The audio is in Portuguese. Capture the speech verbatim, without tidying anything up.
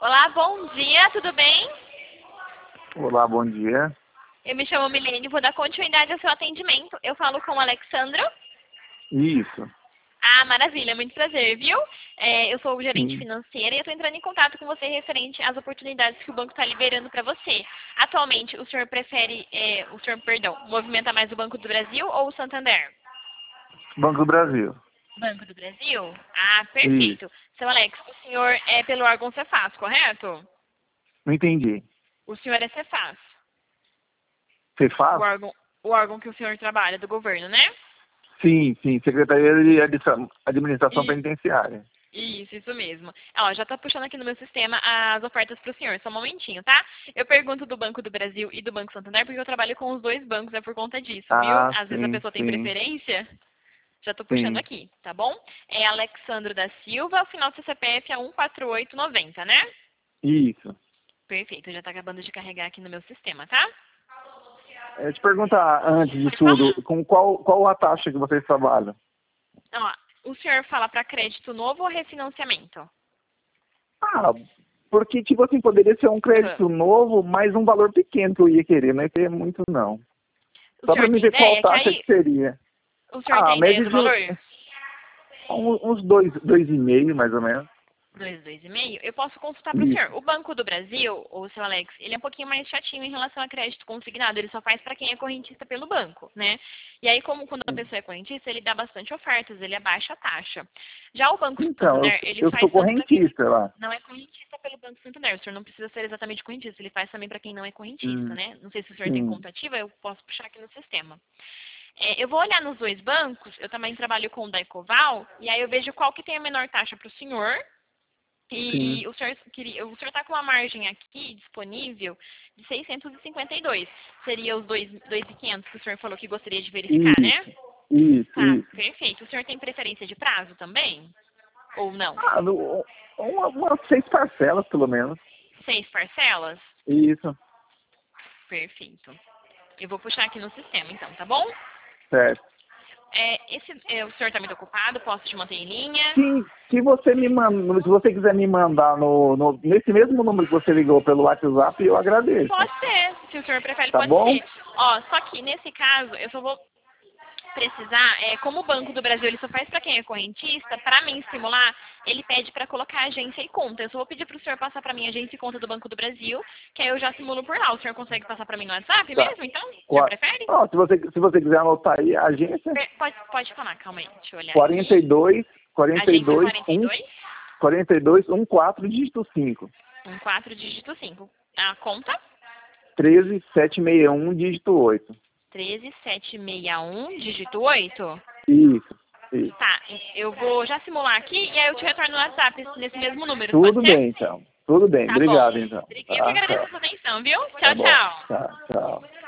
Olá, bom dia, tudo bem? Olá, bom dia. Eu me chamo Milene e vou dar continuidade ao seu atendimento. Eu falo com o Alexandro. Isso. Ah, maravilha, muito prazer, viu? É, eu sou o gerente Sim. financeira e eu estou entrando em contato com você referente às oportunidades que o banco está liberando para você. Atualmente, o senhor prefere, é, o senhor, perdão, movimenta mais o Banco do Brasil ou o Santander? Banco do Brasil. Banco do Brasil? Ah, Isso. perfeito. Seu Alex, o senhor é pelo órgão Cefaz, correto? Não entendi. O senhor é Cefaz, Você o faz? órgão, o órgão que o senhor trabalha, do governo, né? Sim, sim. Secretaria de Admi- Administração E Penitenciária. Isso, isso mesmo. Ó, já tá puxando aqui no meu sistema as ofertas para o senhor. Só um momentinho, tá? Eu pergunto do Banco do Brasil e do Banco Santander porque eu trabalho com os dois bancos, é por conta disso, viu? Ah, Às vezes a sim, pessoa tem sim, preferência. Já tô puxando sim. aqui, tá bom? É Alexandro da Silva, o final do seu C P F é um quatro oito nove zero, né? Isso. Perfeito, já tá acabando de carregar aqui no meu sistema, tá? É, te perguntar, antes de Pode tudo, falar. com qual, qual a taxa que vocês trabalham? Ó, o senhor fala para crédito novo ou refinanciamento? Ah, porque, tipo assim, poderia ser um Aham. crédito novo, mas um valor pequeno que eu ia querer, não ia ter muito, não. O Só senhor pra me tem ver qual ideia? Que taxa aí, que seria. o senhor Ah, tem ideia média do de um- valor? um- uns dois, dois e meio, mais ou menos. Dois, dois e meio, eu posso consultar para o senhor. Isso. O Banco do Brasil, ou o seu Alex, ele é um pouquinho mais chatinho em relação a crédito consignado. Ele só faz para quem é correntista pelo banco, né? E aí, como quando a pessoa é correntista, ele dá bastante ofertas, ele abaixa a taxa. Já o Banco Então, eu, Santander, ele eu sou faz tanto para quem correntista lá. não é correntista pelo Banco Santander. O senhor não precisa ser exatamente correntista, ele faz também para quem não é correntista, Hum, né? Não sei se o senhor tem sim. conta ativa, eu posso puxar aqui no sistema. É, eu vou olhar nos dois bancos, eu também trabalho com o da Ecoval, e aí eu vejo qual que tem a menor taxa para o senhor. Sim. E o senhor queria, o senhor está com uma margem aqui disponível de seiscentos e cinquenta e dois. Seria os dois mil e quinhentos que o senhor falou que gostaria de verificar, né? Isso. Isso, Tá, isso. perfeito. O senhor tem preferência de prazo também? Ou não? Ah, no, uma, umas seis parcelas, pelo menos. Seis parcelas? Isso. Perfeito. Eu vou puxar aqui no sistema, então, tá bom? Certo. É, esse, é, o senhor está muito ocupado? Posso te manter em linha? Se, se você me manda, se você quiser me mandar no, no, nesse mesmo número que você ligou pelo WhatsApp, eu agradeço. Pode ser. Se o senhor prefere, Tá pode bom? ser. Ó, só que nesse caso, eu só vou precisar, é, como o Banco do Brasil ele só faz para quem é correntista, para me estimular, ele pede para colocar agência e conta. Eu só vou pedir para o senhor passar para mim agência e conta do Banco do Brasil, que aí eu já simulo por lá. O senhor consegue passar para mim no WhatsApp Tá. mesmo, então? O senhor Qua- prefere? Ó, se você, se você quiser anotar aí, agência Per- Pode, pode falar, calma aí, deixa eu olhar quarenta e aqui. dois, quarenta e Agência dois, quarenta e um, dois, quarenta e dois, um, quatro, dígito cinco. um quatro dígito cinco. A conta? treze, sete seis um, dígito oito. treze sete seis um, dígito oito. Isso, isso. Tá, eu vou já simular aqui e aí eu te retorno no WhatsApp nesse mesmo número, pode Tudo ser? bem, então. Tudo bem. Tá bom. Obrigado, então. Eu que Tá, agradeço a tchau. sua atenção, viu? Tá Tchau, bom. tchau. Tchau, tchau.